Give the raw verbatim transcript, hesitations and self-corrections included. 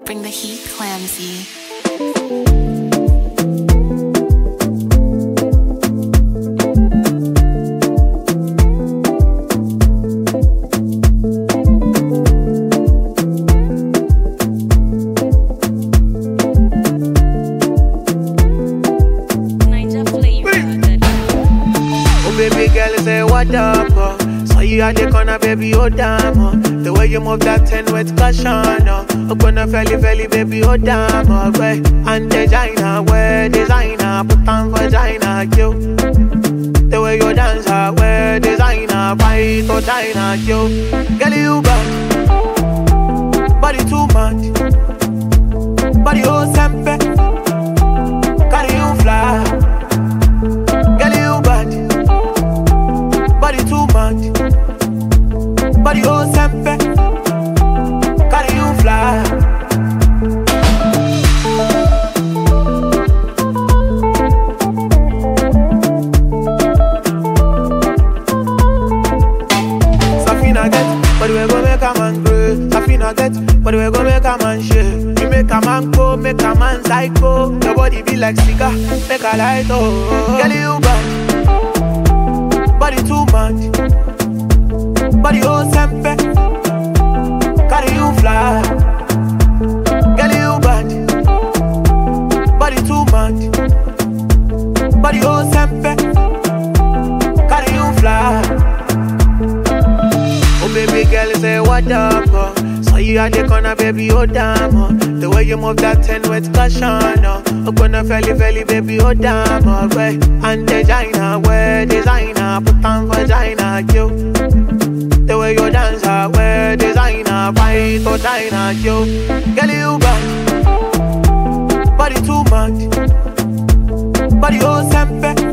Bring the heat, Clamsy. What up, oh? Saw you at the corner, baby, oh damn, oh. The way you move that ten with caution, oh. Open a felly, felly, baby, oh damn, oh. Way and designer, where designer, put on vagina, yo. The way you dance, ah, where designer, fight or China, yo. Girl, you bad, body too much, body oh sempe, carry you fly. Girl, you bad, body too much, body oh sempe, carry you fly. Safina get, but we go make a man grow. Safina get, but we go make a man shake. You make a man go, make a man psycho. Your body be like cigar, make a light oh. Girl, you bad, body too much, body oh sempe, carry you fly. Girl, you bad, body too much, body oh sempe, carry you fly. Oh baby girl, say what up, oh. Saw you at the corner, baby, oh damn, oh. The way you move that ten with caution, oh. Open a felly, felly, baby, oh damn, oh. Way and designer, where designer, put on vagina, yo. The way you dance, ah, where designer, fight or China, yo. Girl, you bad, body too much, body oh sempe,